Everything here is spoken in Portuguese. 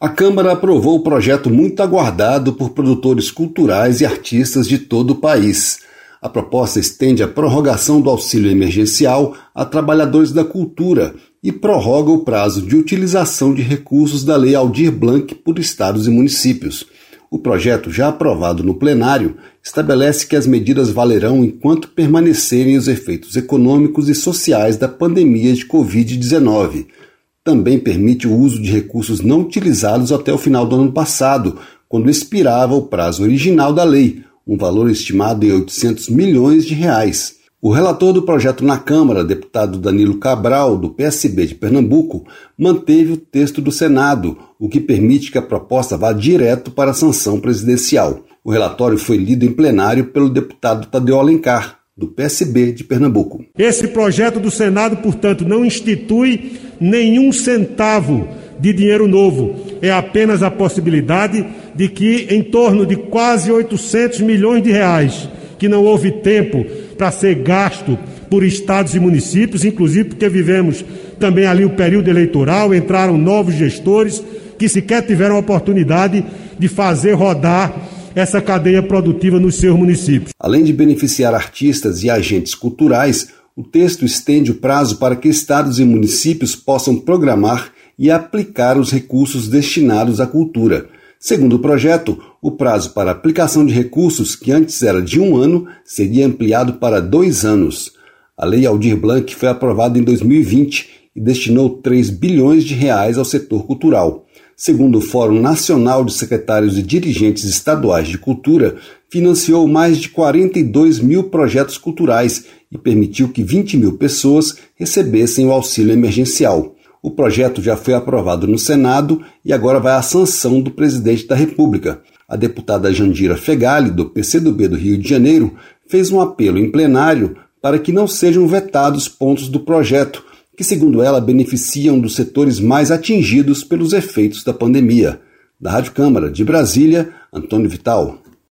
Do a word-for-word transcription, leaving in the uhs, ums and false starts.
A Câmara aprovou o projeto muito aguardado por produtores culturais e artistas de todo o país. A proposta estende a prorrogação do auxílio emergencial a trabalhadores da cultura e prorroga o prazo de utilização de recursos da Lei Aldir Blanc por estados e municípios. O projeto, já aprovado no plenário, estabelece que as medidas valerão enquanto permanecerem os efeitos econômicos e sociais da pandemia de covid dezenove. Também permite o uso de recursos não utilizados até o final do ano passado, quando expirava o prazo original da lei, um valor estimado em oitocentos milhões de reais. O relator do projeto na Câmara, deputado Danilo Cabral, do P S B de Pernambuco, manteve o texto do Senado, o que permite que a proposta vá direto para a sanção presidencial. O relatório foi lido em plenário pelo deputado Tadeu Alencar, do P S B de Pernambuco. Esse projeto do Senado, portanto, não institui nenhum centavo de dinheiro novo. É apenas a possibilidade de que em torno de quase oitocentos milhões de reais, que não houve tempo para ser gasto por estados e municípios, inclusive porque vivemos também ali o período eleitoral, entraram novos gestores que sequer tiveram a oportunidade de fazer rodar essa cadeia produtiva nos seus municípios. Além de beneficiar artistas e agentes culturais, o texto estende o prazo para que estados e municípios possam programar e aplicar os recursos destinados à cultura. Segundo o projeto, o prazo para aplicação de recursos, que antes era de um ano, seria ampliado para dois anos. A Lei Aldir Blanc foi aprovada em dois mil e vinte e destinou três bilhões de reais ao setor cultural. Segundo o Fórum Nacional de Secretários e Dirigentes Estaduais de Cultura, financiou mais de quarenta e dois mil projetos culturais e permitiu que vinte mil pessoas recebessem o auxílio emergencial. O projeto já foi aprovado no Senado e agora vai à sanção do presidente da República. A deputada Jandira Fegali, do P C do B do Rio de Janeiro, fez um apelo em plenário para que não sejam vetados pontos do projeto, que, segundo ela, beneficiam dos setores mais atingidos pelos efeitos da pandemia. Da Rádio Câmara de Brasília, Antônio Vital.